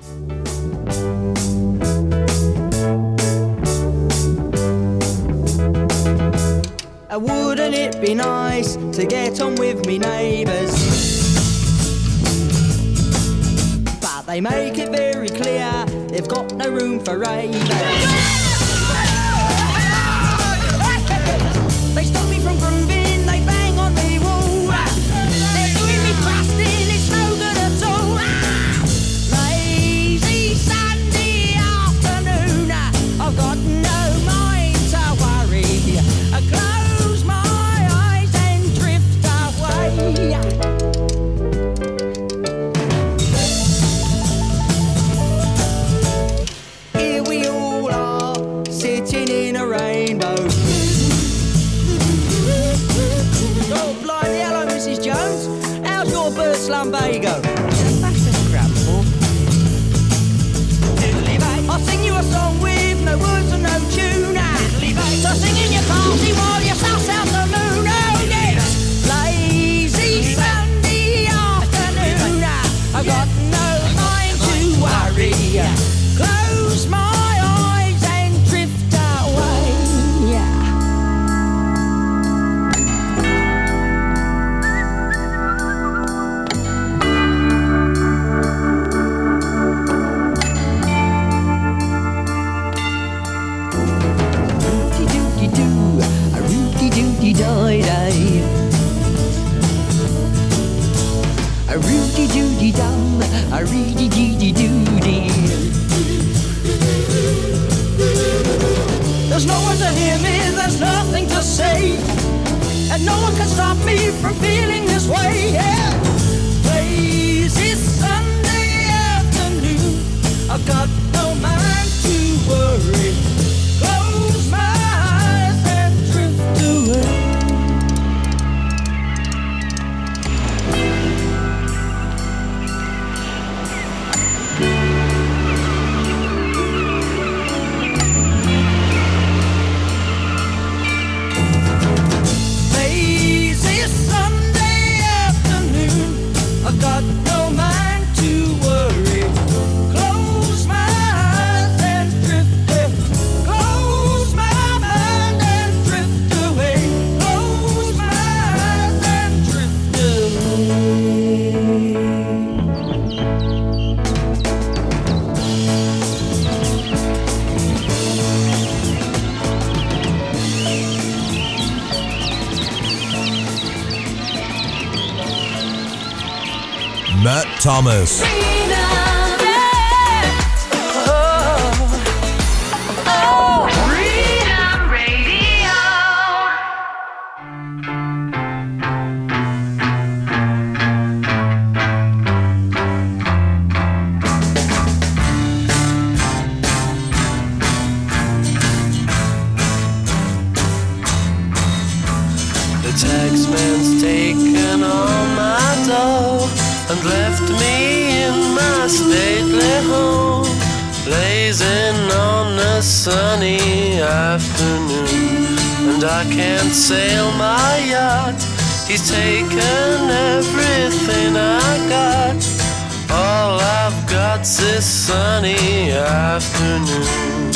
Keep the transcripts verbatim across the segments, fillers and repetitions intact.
Uh, wouldn't it be nice to get on with me neighbours? But they make it very clear they've got no room for ravers. They stop me from grooving, they bang on the wall. They're doing me busting, it's no good at all. Lazy Sunday afternoon, I've got no mind to worry. I close my eyes and drift away. Here we all are, sitting in a rainbow. Oh, blimey, hello, Missus Jones. How's your bird slumbago? That's a scramble. I'll sing you a song with no words and no tune. So sing in your party while you suss out the moon. Oh, yes. Lazy Sunday afternoon. I've got no mind to worry. Close my eyes and drift away. Rooty-dooty-doo, a rooty-dooty-die-die. A rooty-dooty-dum, a rooty-dooty-doo-dee. There's no one to hear me, there's nothing to say, and no one can stop me from feeling this way. Yeah. Lazy Sunday afternoon, I've got no mind to worry. Close my eyes and drift away. Lazy Sunday afternoon, I've got no mind to worry. Close my eyes and drift away. Close my mind and drift away. Close my eyes and drift away. Matt Thomas. Freedom Radio. The taxman's taken all my dough and left me in my stately home, blazing on a sunny afternoon. And I can't sail my yacht, he's taken everything I got. All I've got's this sunny afternoon.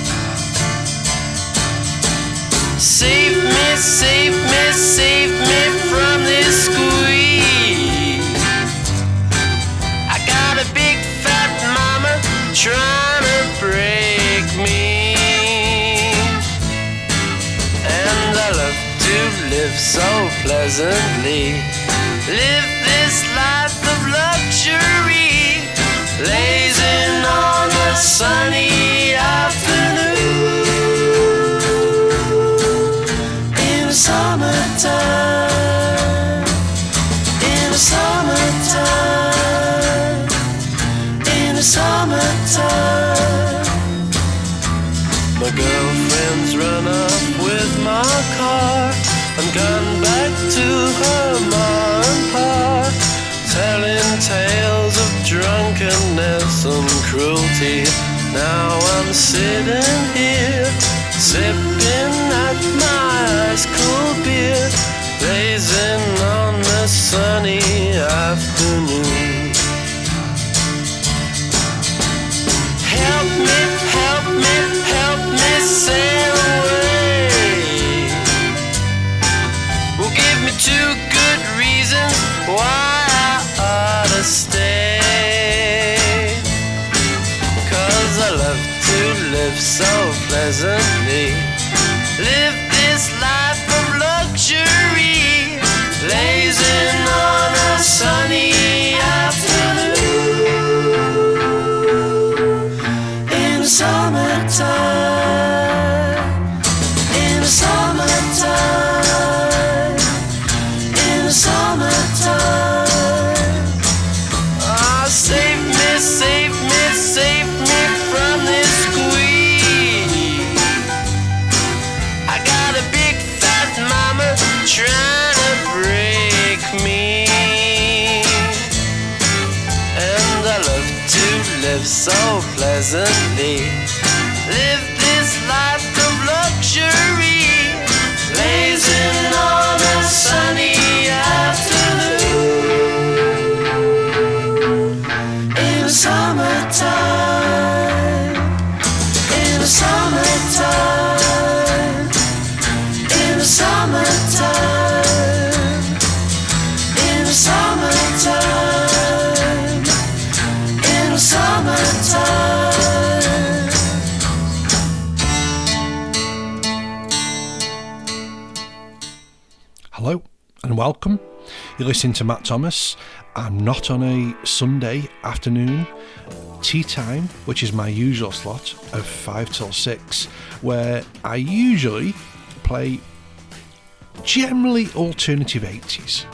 Save me, save me, save me from this squeeze. I got a big fat mama trying to break me, and I love to live so pleasantly, live this life of luxury, blazing on a sunny afternoon. In the summertime, in the summertime, in the summertime. My girlfriend's run off with my car and gone back to her ma and pa, telling tales of drunkenness and cruelty. Now I'm sitting here, sipping at my ice cold beer, blazing on a sunny afternoon. love to live so pleasantly. Live this life of luxury, blazing on a sunny afternoon. In the summertime, in the summertime, in the summertime. Oh, save me, save me, save me from this squeeze. I got a big fat mama trying to break me, and I love to live so pleasantly. Live this life of luxury, blazing on a sunny afternoon. In the summertime, in the summertime, in the summertime, in the summertime, in the summertime. Hello and welcome. You're listening to Matt Thomas. I'm not on a Sunday afternoon tea time, which is my usual slot of five till six, where I usually play generally alternative eighties.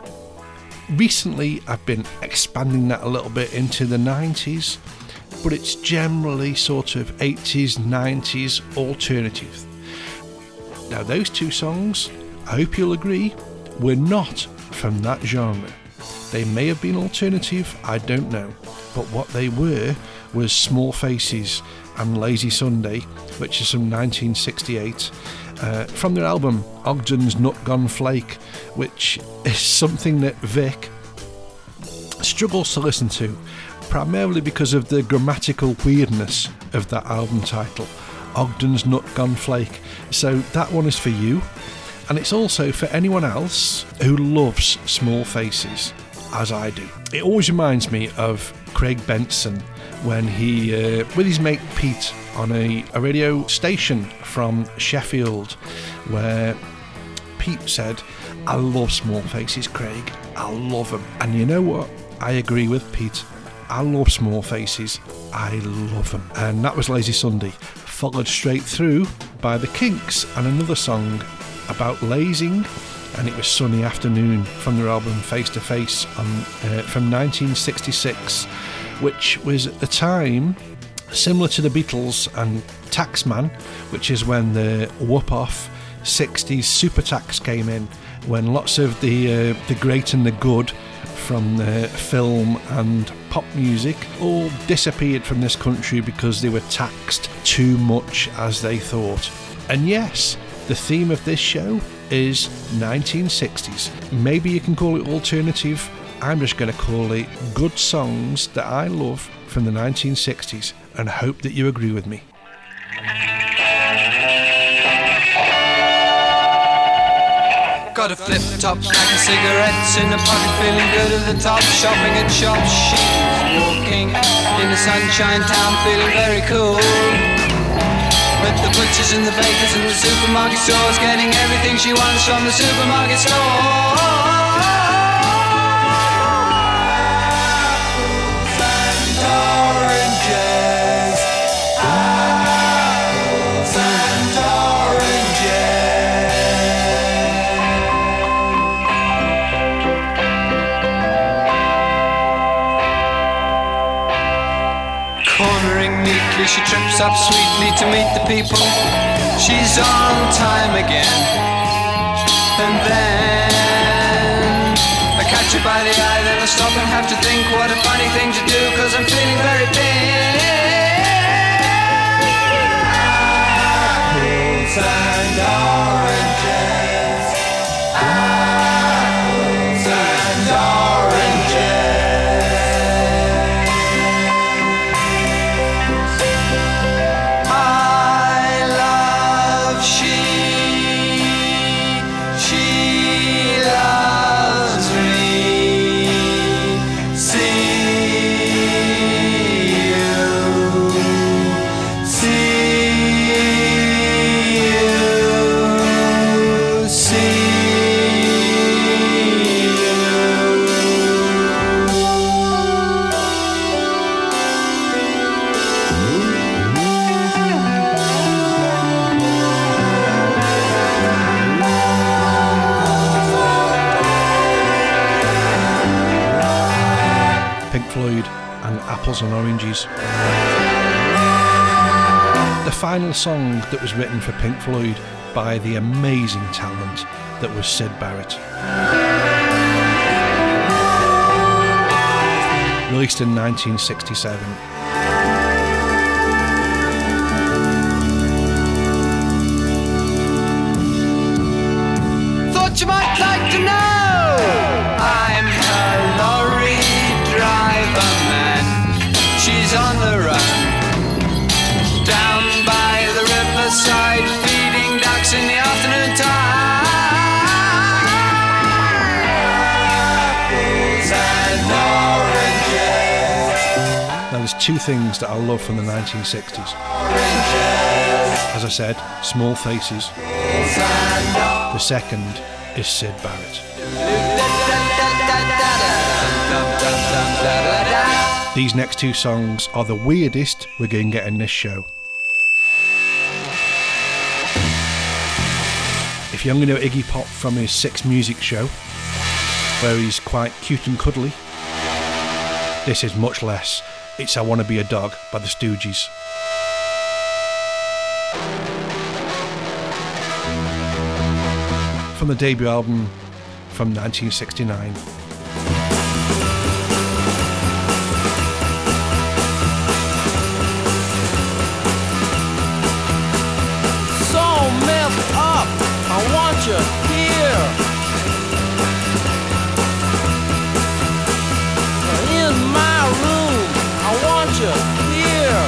Recently I've been expanding that a little bit into the nineties, but it's generally sort of eighties, nineties alternative. Now those two songs, I hope you'll agree, were not from that genre. They may have been alternative, I don't know, but what they were was Small Faces and Lazy Sunday, which is from nineteen sixty-eight, uh, from their album Ogden's Nut Gone Flake, which is something that Vic struggles to listen to, primarily because of the grammatical weirdness of that album title, Ogden's Nut Gone Flake. So that one is for you. And it's also for anyone else who loves Small Faces, as I do. It always reminds me of Craig Benson when he, uh, with his mate Pete, on a, a radio station from Sheffield, where Pete said, I love Small Faces, Craig, I love them. And you know what? I agree with Pete. I love Small Faces, I love them. And that was Lazy Sunday, followed straight through by The Kinks and another song about lazing, and it was Sunny Afternoon from their album Face to Face on, uh, from nineteen sixty-six, which was at the time similar to the Beatles and Taxman, which is when the whoop-off sixties super tax came in, when lots of the uh, the great and the good from the film and pop music all disappeared from this country because they were taxed too much, as they thought. And yes, the theme of this show is nineteen sixties. Maybe you can call it alternative. I'm just going to call it good songs that I love from the nineteen sixties, and hope that you agree with me. Got a flip top, pack of cigarettes in the pocket, feeling good at the top, shopping at shops. She's walking in the sunshine town, feeling very cool. With the butchers and the bakers and the supermarket stores, getting everything she wants from the supermarket store. Apples and oranges, apples and oranges. Cornering neatly, she trips up sweetly to meet the people. She's on time again. And then I catch her by the eye, then I stop and have to think what a funny thing to do, 'cause I'm feeling very pink. Apples and oranges, apples and oranges. I love she, she loves me. See Apples and Oranges. The final song that was written for Pink Floyd by the amazing talent that was Syd Barrett. Released in nineteen sixty-seven. Thought you might like to know I'm a lorry driver man. She's on the run down by the riverside, feeding ducks in the afternoon time. Apples and oranges. Now there's two things that I love from the nineteen sixties. As I said, Small Faces. The second is Syd Barrett. These next two songs are the weirdest we're going to get in this show. If you only know Iggy Pop from his Six Music show, where he's quite cute and cuddly, this is much less. It's I Wanna Be a Dog by the Stooges. From the debut album from nineteen sixty-nine. So messed up, I want you here. In my room, I want you here.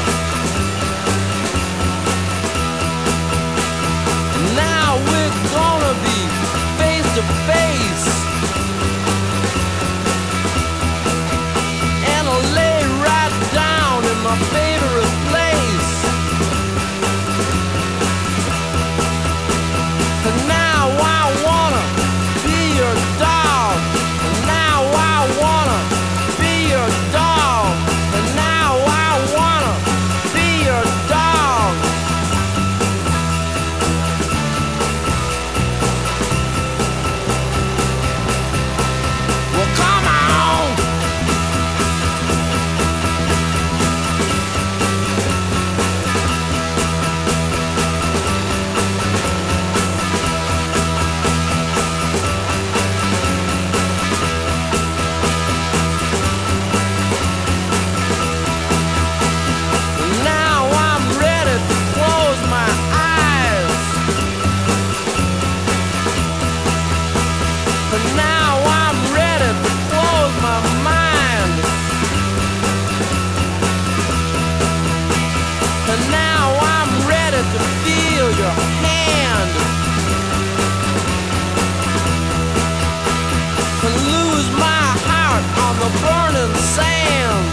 Now we're gonna be face to face, and I'll lay right down in my favorite place. And now I wanna be your dog. And now I wanna be your dog. And now I wanna be your dog. Well, come on. Now I'm ready to close my eyes. But now I'm ready to close my mind. And now I'm ready to feel your hand. And lose my heart on the burning sand.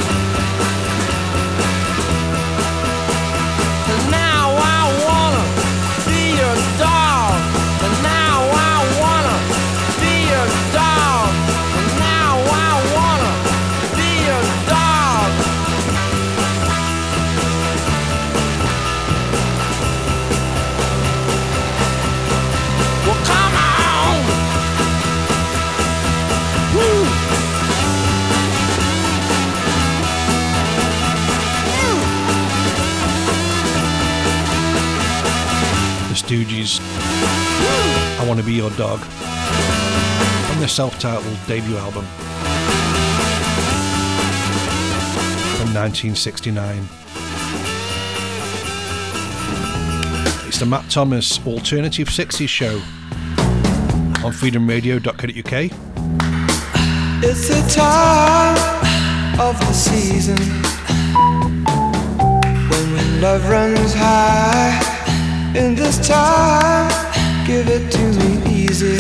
And now I wanna be your dog. And now I wanna be your dog. And now I wanna be your dog. Well, come on. Woo. The Stooges, I Wanna Be Your Dog, from their self-titled debut album from nineteen sixty-nine. It's the Matt Thomas Alternative sixties show on freedom radio dot co dot uk. It's the time of the season when love runs high. In this time, give it to me easy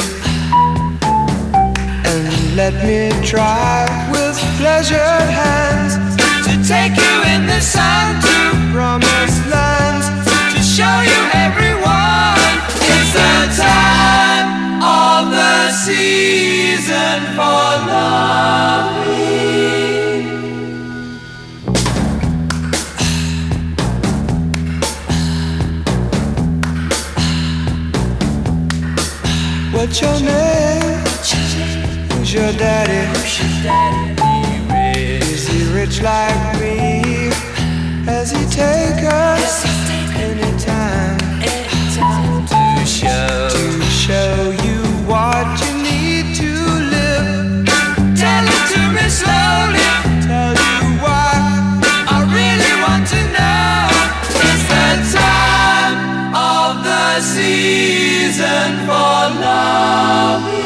and let me try with pleasured hands to take you in the sun to promised lands, to show you everyone. It's the time of the season for loving. What's your name? Who's your daddy? Is he rich? rich like me? Has he take us anytime to show to show you what you need to live? Tell it to me slowly. Tell you why I really want to know. It's the time of the season for loving.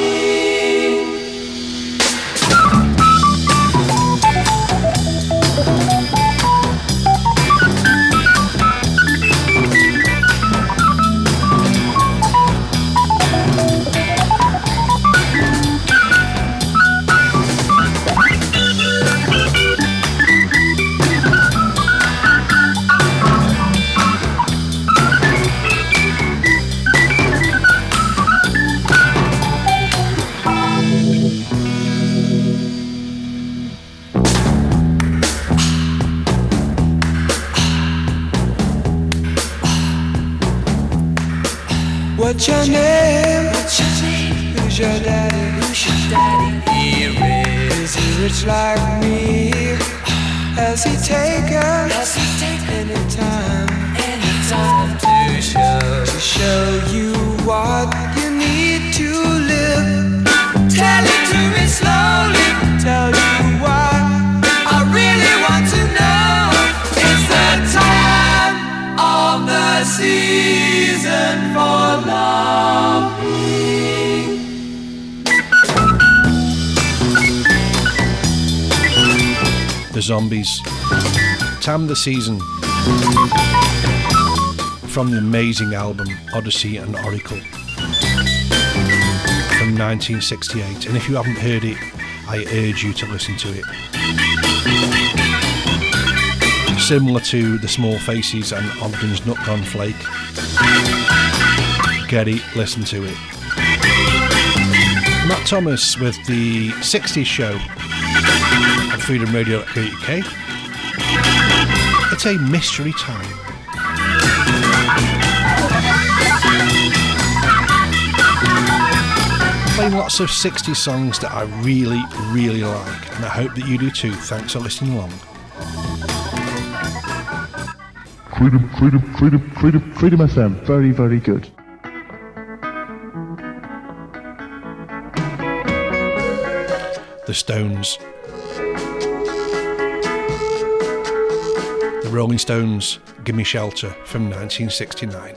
What's your name? What's your name? Who's your daddy? Who's your daddy? He rich. Is he rich like me? Has he taken? Has he taken any time? Any time to show to show you what you need to live? Tell it to me slowly. Tell you why I really want to know. It's the time of the season for loving. The Zombies, Time of the Season, from the amazing album Odyssey and Oracle from nineteen sixty-eight, and if you haven't heard it, I urge you to listen to it. Similar to The Small Faces and Ogden's Nut Gone Flake. Get it, listen to it. Matt Thomas with the sixties show on freedom radio dot co dot U K. It's a mystery time. Playing lots of sixties songs that I really, really like, and I hope that you do too. Thanks for listening along. Freedom, freedom, freedom, freedom, freedom F M. Very, very good. The Stones. The Rolling Stones, Gimme Shelter from nineteen sixty-nine.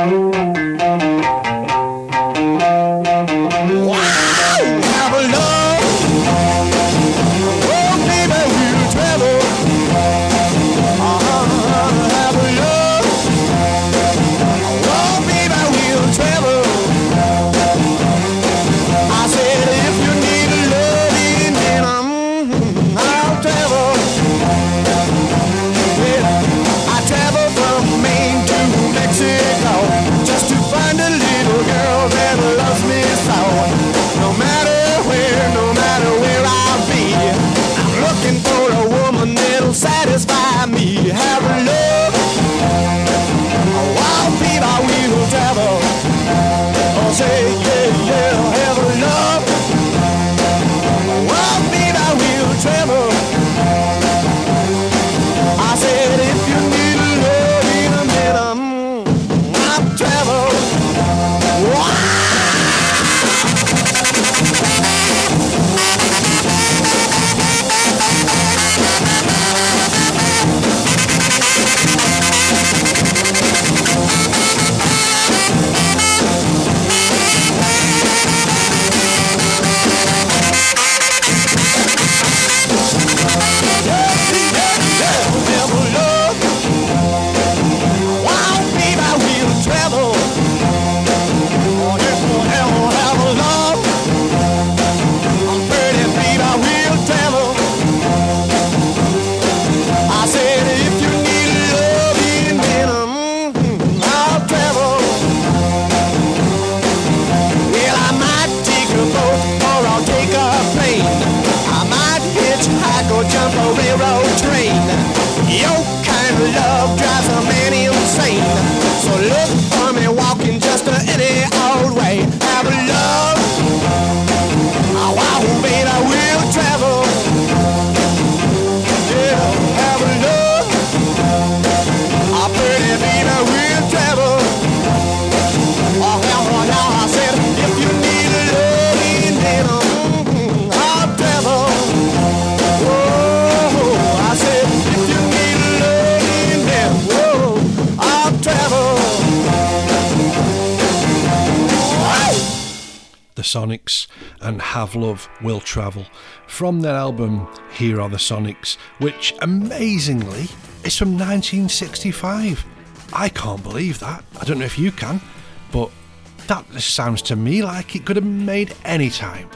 Sonics and Have Love Will Travel from their album Here Are the Sonics, which amazingly is from nineteen sixty-five. I can't believe that. I don't know if you can, but that just sounds to me like it could have been made any time.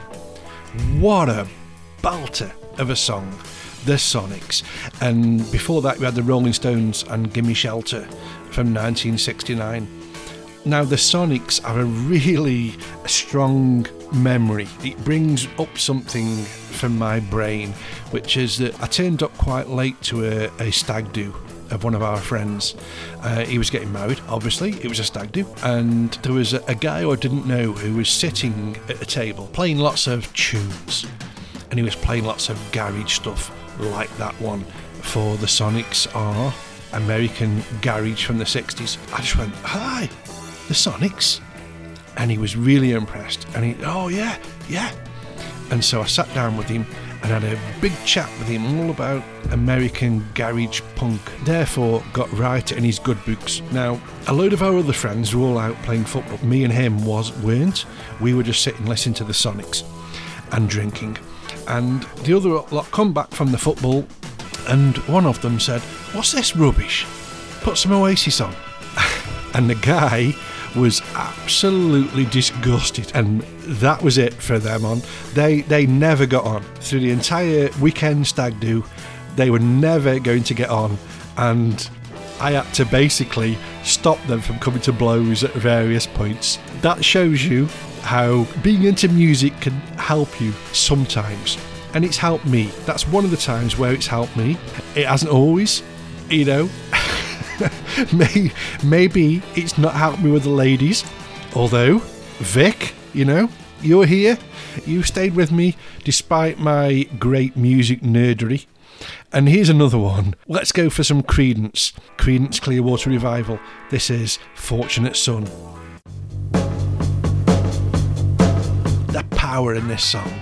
What a belter of a song, the Sonics. And before that we had the Rolling Stones and Gimme Shelter from nineteen sixty-nine. Now, the Sonics are a really strong memory. It brings up something from my brain, which is that I turned up quite late to a, a stag do of one of our friends. Uh, he was getting married, obviously. It was a stag do. And there was a, a guy who I didn't know who was sitting at a table playing lots of tunes. And he was playing lots of garage stuff like that one. For the Sonics are American garage from the sixties. I just went, hi, the Sonics? And he was really impressed. And he, oh yeah, yeah. And so I sat down with him and had a big chat with him all about American garage punk. Therefore got right in his good books. Now, a load of our other friends were all out playing football. Me and him was weren't. We were just sitting listening to the Sonics and drinking. And the other lot come back from the football, and one of them said, what's this rubbish? Put some Oasis on. And the guy was absolutely disgusted, and that was it for them on. They they never got on. Through the entire weekend stag do, they were never going to get on, and I had to basically stop them from coming to blows at various points. That shows you how being into music can help you sometimes, and it's helped me. That's one of the times where it's helped me. It hasn't always, you know. Maybe, maybe it's not helped me with the ladies, although Vic, you know, you're here, you stayed with me despite my great music nerdery. And here's another one. Let's go for some Creedence. Creedence Clearwater Revival. This is Fortunate Son. The power in this song.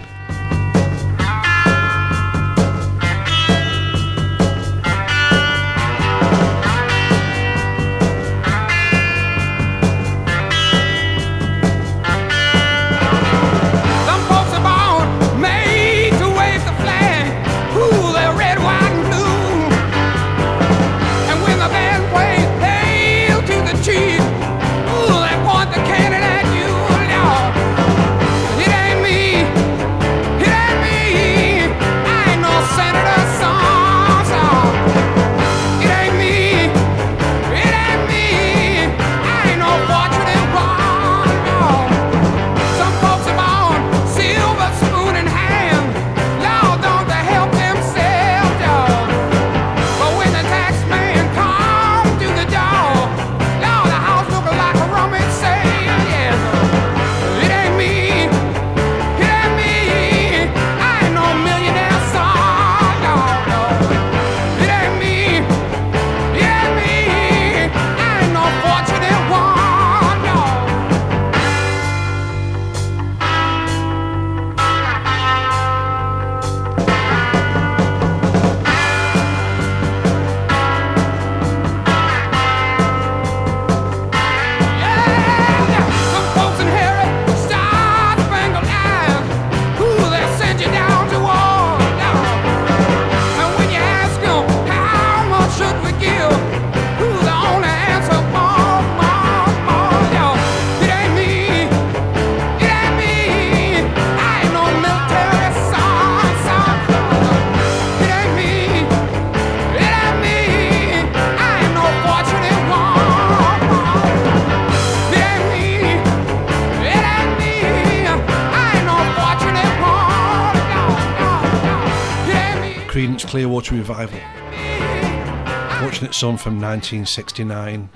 Creedence Clearwater Revival. Fortunate Son from nineteen sixty-nine.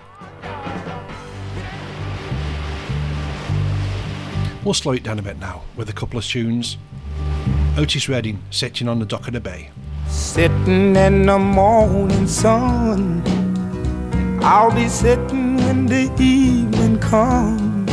We'll slow it down a bit now with a couple of tunes. Otis Redding, Sitting on the Dock of the Bay. Sitting in the morning sun, I'll be sitting when the evening comes,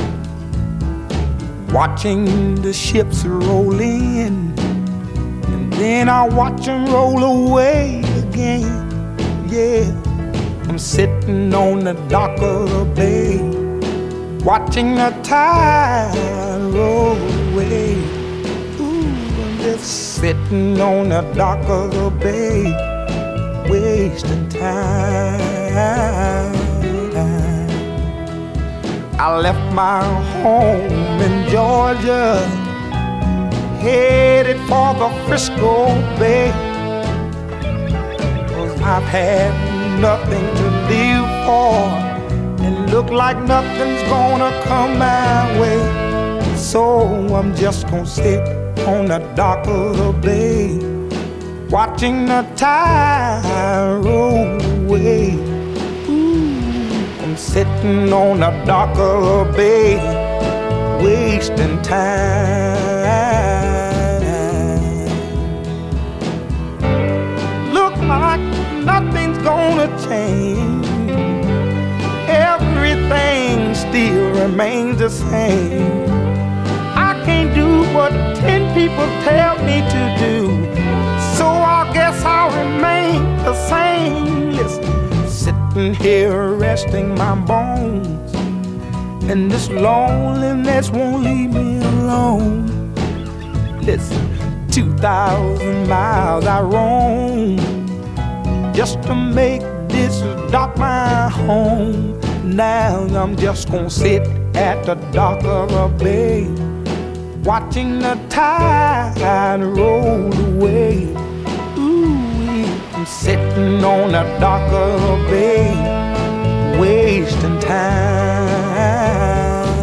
watching the ships roll in, and then I'll watch them roll away again. Yeah, I'm sitting on the dock of the bay, watching the tide roll away. Ooh, I'm just sitting on the dock of the bay, wasting time. I left my home in Georgia, headed for the Frisco Bay, 'cause I've had nothing to live for, and look like nothing's gonna come my way. So I'm just gonna sit on the dock of the bay, watching the tide roll away. Ooh, I'm sitting on the dock of the bay, wasting time. Look like nothing's gonna change, everything still remains the same. I can't do what ten people tell me to do, so I guess I'll remain the same. Listen, sitting here resting my bones, and this loneliness won't leave me alone. Listen, two thousand miles I roam just to make this dock my home. Now I'm just gonna sit at the dock of a bay, watching the tide roll away. Ooh, I'm sitting on the dock of a bay, wasting time.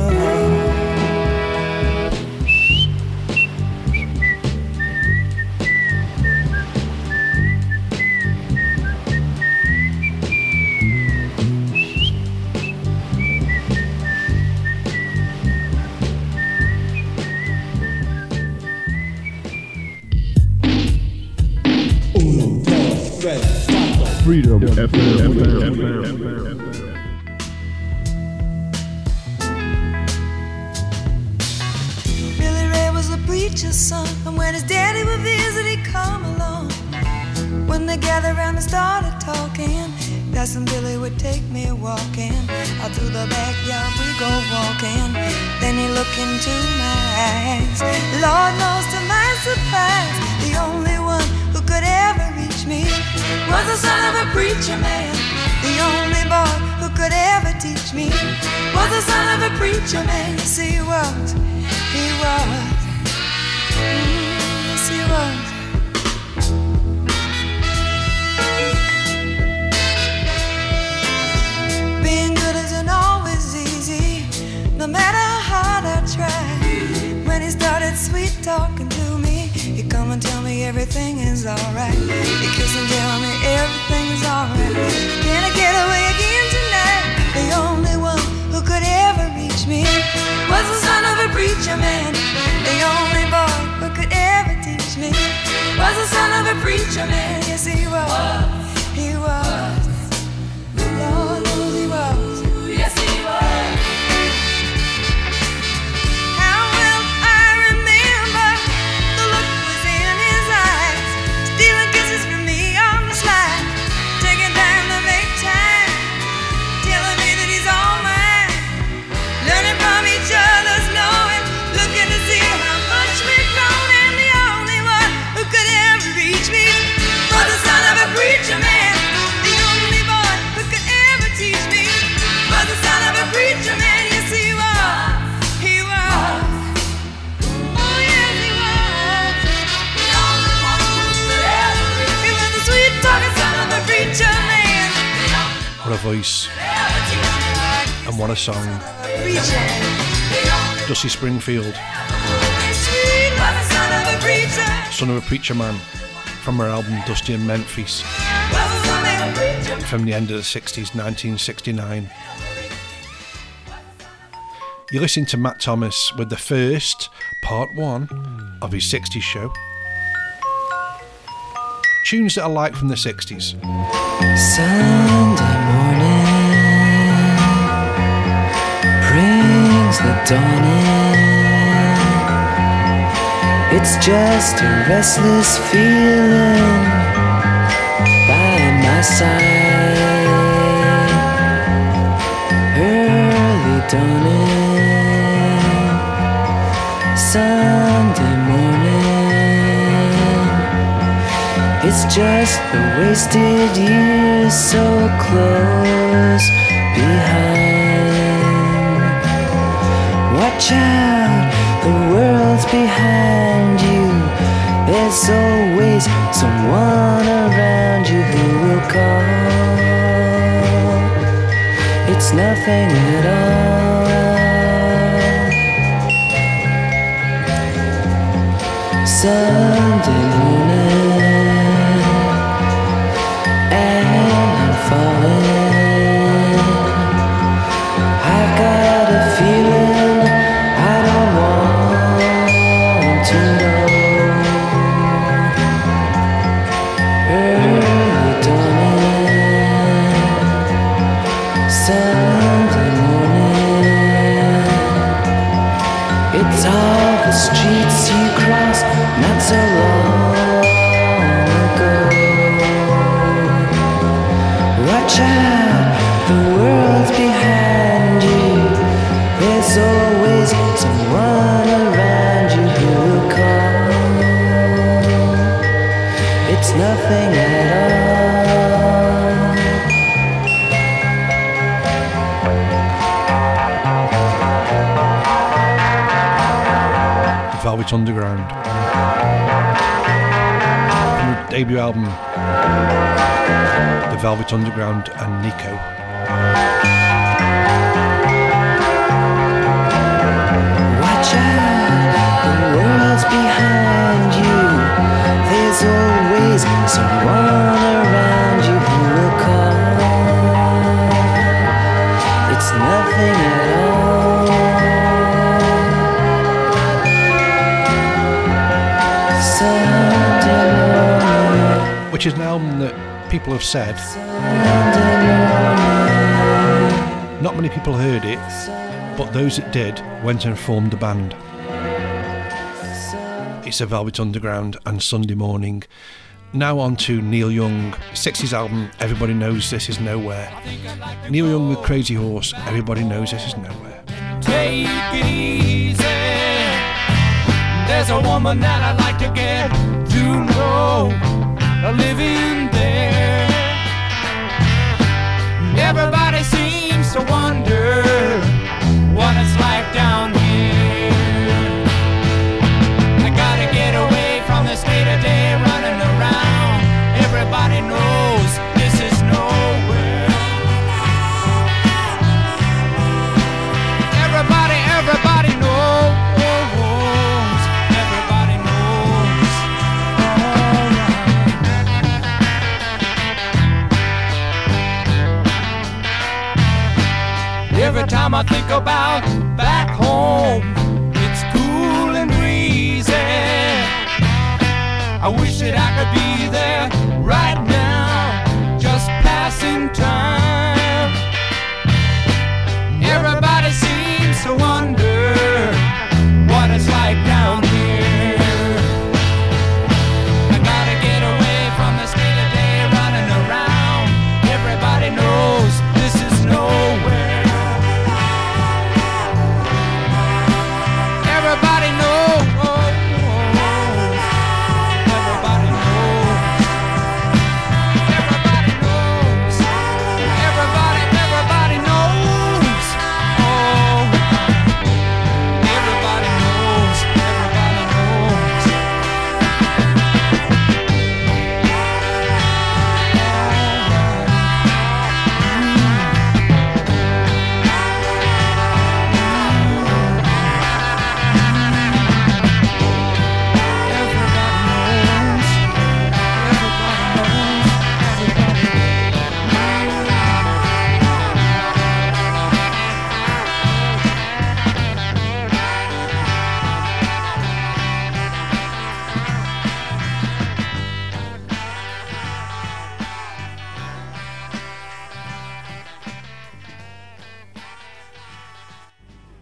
Freedom F M. Billy Ray was a preacher's son, and when his daddy would visit, he'd come along. When they gathered around and started talking, Cousin Billy would take me walking. Out through the backyard we go walking. Then he looked into my eyes. Lord knows to my surprise, the only one who could ever reach me was the son of a preacher man. The only boy who could ever teach me was the son of a preacher man. Yes, he was, he was, mm, yes, he was. Being good isn't always easy, no matter how hard I try. When he started sweet talking to me, he'd come and tell me everything is alright. He'd kiss and tell me everything is alright. Can I get away again tonight? The only one who could ever reach me was the son of a preacher man. The only boy who could ever teach me was the son of a preacher man. Yes, he was, he was. Lord knows he was. Yes, he was. How well I remember the look was in his eyes, stealing kisses from me on the slide, taking time to make time, telling me that he's all mine, learning from each other's knowing, looking to see how much we've grown. And the only one who could ever reach me was the son of a preacher man. The only boy who could ever teach me was the son of a preacher man. Yes, he was, he was. Oh, yes, he was. The only one who could ever reach me. He was the sweet talking son of a preacher man. What a voice, and what a song. Preacher. Dusty Springfield, Sweet was the son of a preacher. son of a preacher man, from her album Dusty and Memphis from the end of the sixties, nineteen sixty-nine. You're listening to Matt Thomas with the first, part one, of his sixties show. Tunes that I like from the sixties. Sunday morning brings the dawn in. It's just a restless feeling by my side. Early dawning, Sunday morning. It's just the wasted years so close behind. Watch out, the world's behind you. There's always someone around you who will call. It's nothing at all. Sunday morning, and I'm falling. I've got a feeling I don't want to know. Early dawning, Sunday morning. It's all the streets you cross not so long ago. Watch out, the world's behind you. There's always someone around you who will call. It's nothing at The Velvet Underground. From the debut album The Velvet Underground and Nico. Watch out, the world's behind you. There's always someone around you who will call. It's nothing at all. Sunday morning, Which is an album that people have said not many people heard it, but those that did went and formed a band. It's a Velvet Underground and Sunday Morning. Now on to Neil Young, sixties album Everybody Knows This Is Nowhere. Neil Young with Crazy Horse, Everybody Knows This Is Nowhere. Take it easy. There's a woman that I'd like to get to know, living there. Everybody seems to wonder what it's like down here. I gotta get away from this day-to-day running around. Everybody knows this is nowhere. Everybody, everybody knows. Everybody knows. Every time I think about back home, it's cool and breezy. I wish that I could be there right now, just passing time. Everybody seems to wonder what it's like down here. I gotta get away from this day-to-day running around. Everybody knows this is nowhere. Everybody knows. Everybody knows. Everybody knows. Everybody knows.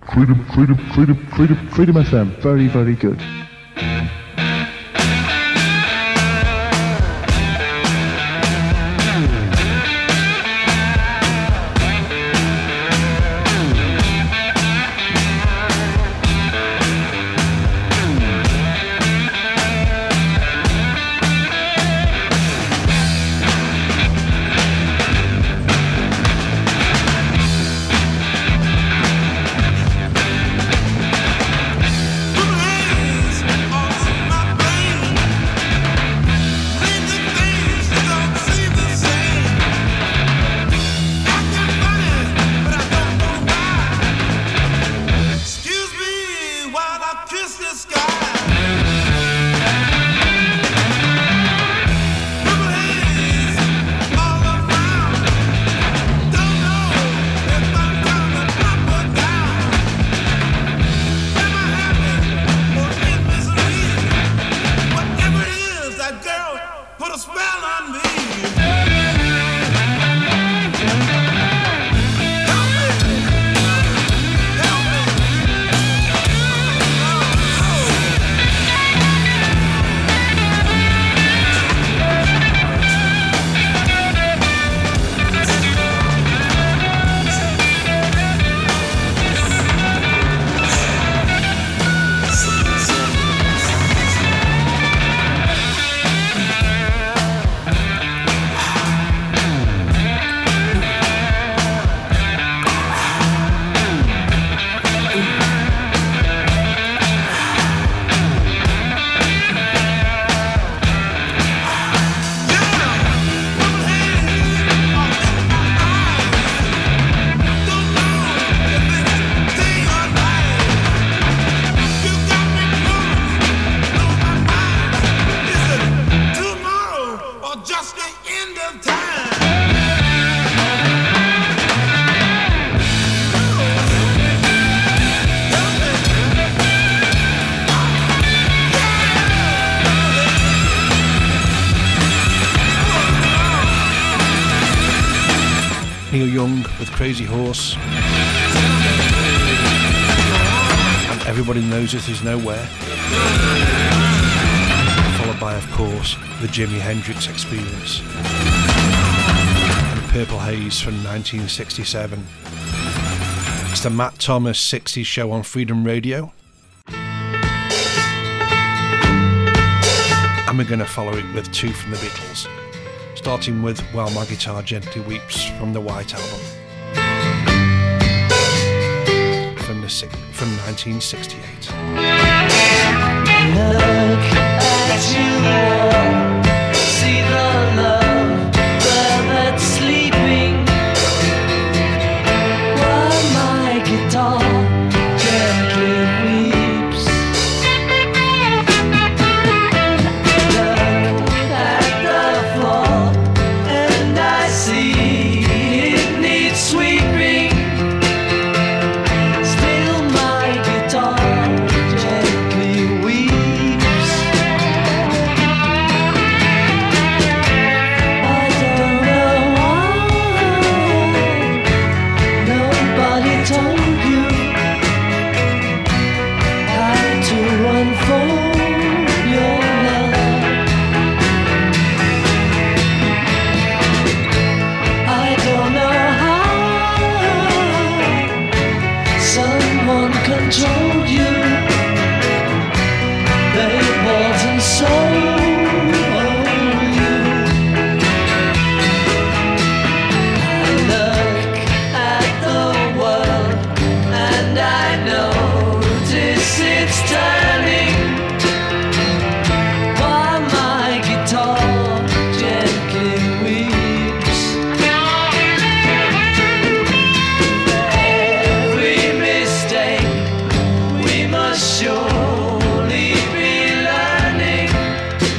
Freedom, freedom, freedom, freedom, freedom F M. Very, very good. Neil Young with Crazy Horse. And Everybody Knows It Is Nowhere. Followed by, of course, the Jimi Hendrix Experience. And Purple Haze from nineteen sixty-seven. It's the Matt Thomas sixties show on Freedom Radio. And we're going to follow it with two from the Beatles. Starting with While My Guitar Gently Weeps from the White Album from the from nineteen sixty-eight. Look at you all, see the love that's sleeping while my guitar gently weeps. Look at the floor and I see it needs sweeping. Still my guitar gently weeps. I don't know why nobody told you how to unfold your love. I don't know how someone controlled you. They bought and sold you. I look at the world and I notice it's turning while my guitar gently weeps. Every mistake we must surely be learning.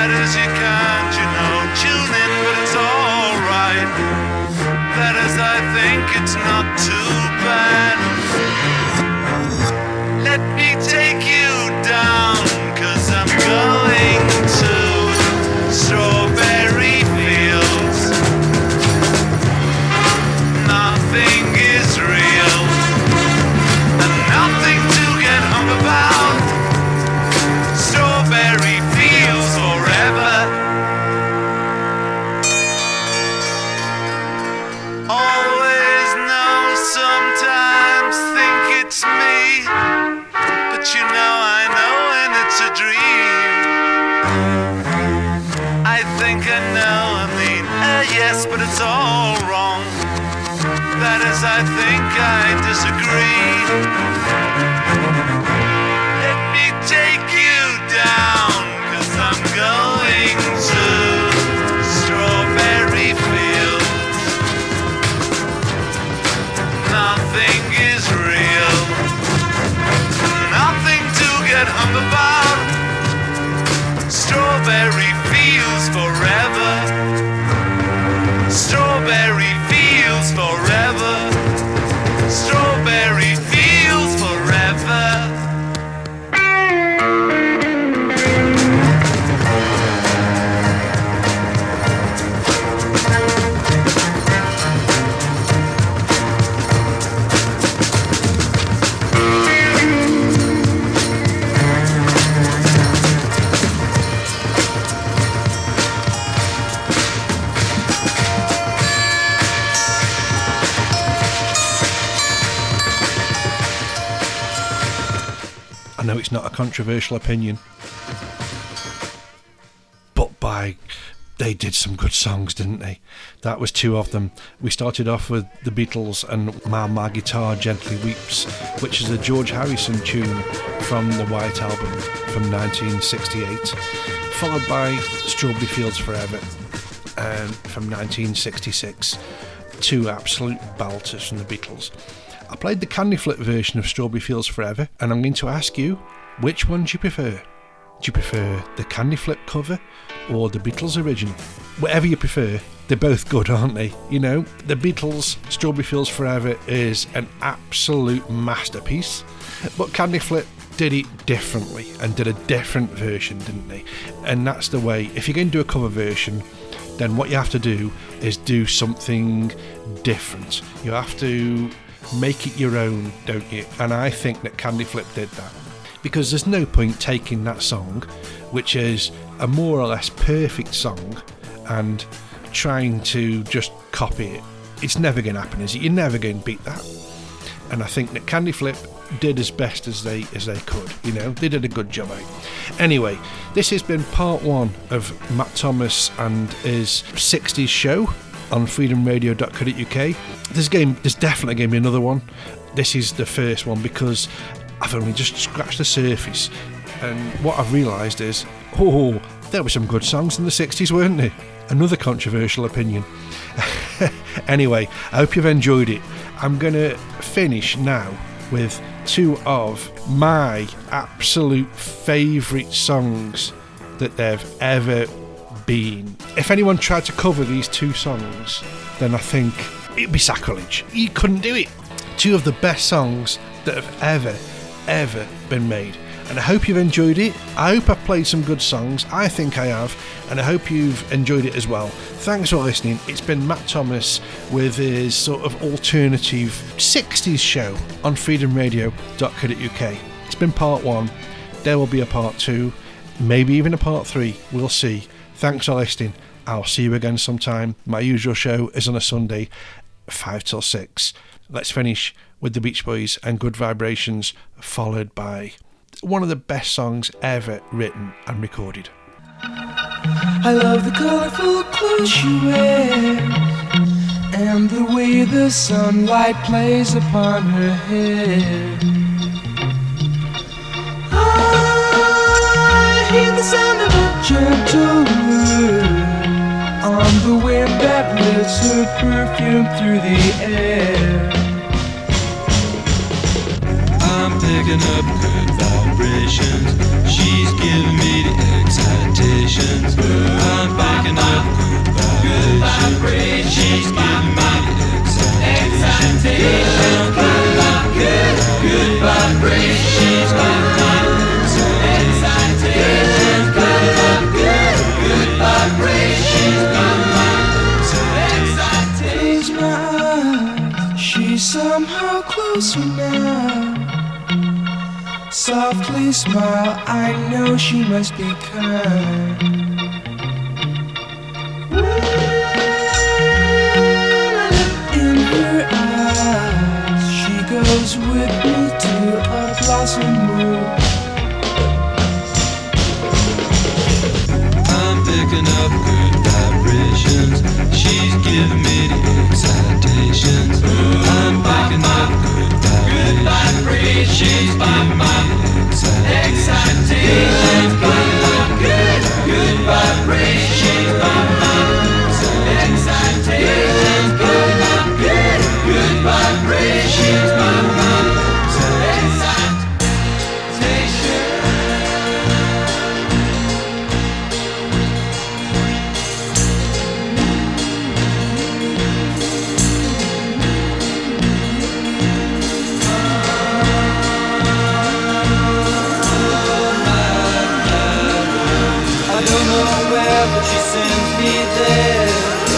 bad as you can't, you know. Tune in, but it's alright. That is, I think it's not too bad. Let me take you down, 'cause I'm going to strawberry fields. Nothing is real, and nothing to get hung about. Strawberry fields forever. Always know, sometimes think it's me, but you know I know when it's a dream. I think I know, I mean, uh, yes, but it's all wrong. That is, I think I disagree. Let me take you down, 'cause I'm going to strawberry fields. Nothing is real, nothing to get hung about. Strawberry fields forever. Strawberry fields forever. Strawberry fields forever. I know it's not a controversial opinion, but by they did some good songs, didn't they? That was two of them. We started off with the Beatles and My My Guitar Gently Weeps, which is a George Harrison tune from the White Album from nineteen sixty-eight, followed by Strawberry Fields Forever um, from nineteen sixty-six. Two absolute belters from the Beatles. I played the Candy Flip version of Strawberry Fields Forever, and I'm going to ask you, which one do you prefer? Do you prefer the Candy Flip cover or the Beatles original? Whatever you prefer, they're both good, aren't they? You know, the Beatles' Strawberry Fields Forever is an absolute masterpiece, but Candy Flip did it differently and did a different version, didn't they? And that's the way, if you're going to do a cover version, then what you have to do is do something different. You have to make it your own, don't you? And I think that Candy Flip did that, because there's no point taking that song, which is a more or less perfect song, and trying to just copy it. It's never going to happen, is it? You're never going to beat that. And I think that Candy Flip did as best as they as they could. You know, they did a good job out. Anyway, this has been part one of Matt Thomas and his sixties show on freedom radio dot co dot uk. There's game there's definitely going to be another one. This is the first one because I've only just scratched the surface, and what I've realised is, oh, there were some good songs in the sixties, weren't there? Another controversial opinion. Anyway, I hope you've enjoyed it. I'm going to finish now with two of my absolute favourite songs that they've ever been. If anyone tried to cover these two songs, then I think it'd be sacrilege. You couldn't do it. Two of the best songs that have ever, ever been made. And I hope you've enjoyed it. I hope I've played some good songs. I think I have. And I hope you've enjoyed it as well. Thanks for listening. It's been Matt Thomas with his sort of alternative sixties show on freedom radio dot co dot uk. It's been part one. There will be a part two. Maybe even a part three. We'll see. Thanks for listening. I'll see you again sometime. My usual show is on a Sunday, five till six. Let's finish with the Beach Boys and Good Vibrations, followed by one of the best songs ever written and recorded. I love the colorful clothes she wears and the way the sunlight plays upon her hair. I hear the sound of a gentle word on the wind that lifts her perfume through the air. I'm picking up good vibrations. She's giving me the excitations. lovely smile, I know she must be kind. In her eyes, she goes with me to a blossom room. I'm picking up good vibrations. She's giving me the excitations. I'm picking up good vibrations. She's giving me the excitations. Good, good vibrations. Excitations. Good, good, good vibrations. But she sends me there.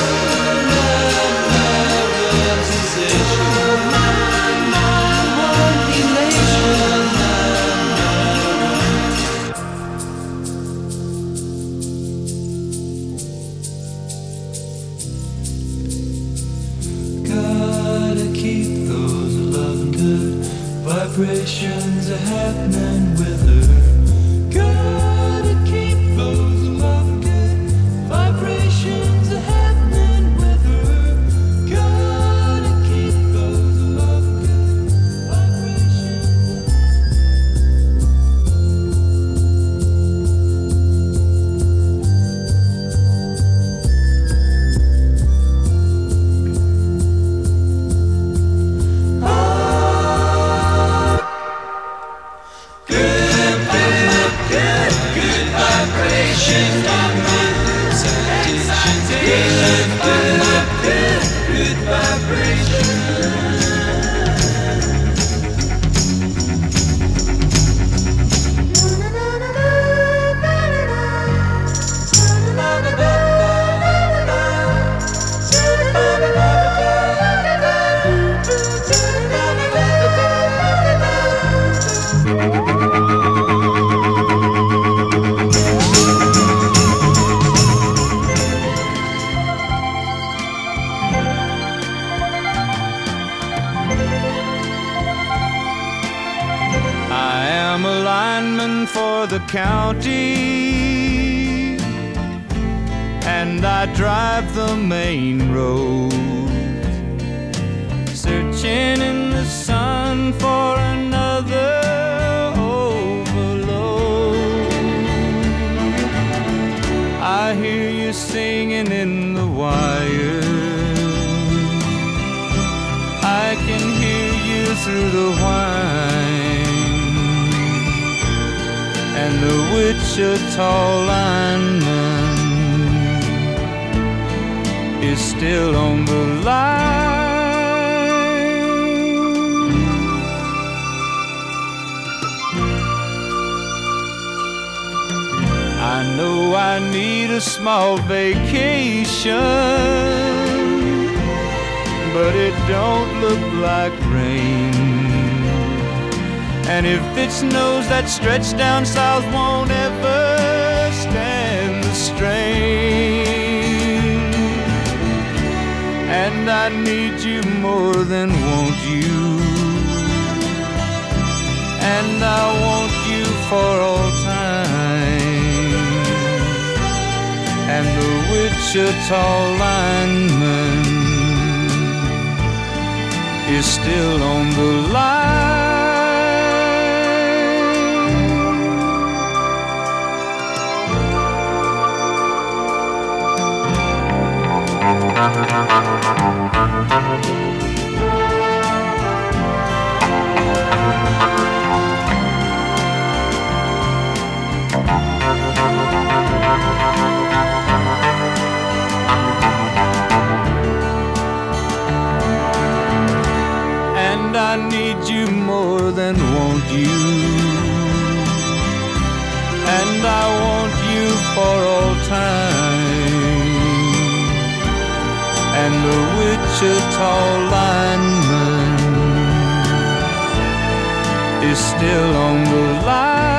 Gotta keep those loving good vibrations a happening with her. Gotta keep those loving good vibrations are happening with her. Gotta keep those love good vibrations. Oh, good, good, good, good vibrations. Good, good, good, good vibration. For the county, and I drive the main road, searching in the sun for another overload. I hear you singing in the wire, I can hear you through the whine. And the Wichita lineman is still on the line. I know I need a small vacation, but it don't look like rain. And if it snows, that stretch down south won't ever stand the strain. And I need you more than want you, and I want you for all time. And the Wichita lineman is still on the line. And I need you more than want you, and I want you for all time. And the Wichita lineman is still on the line.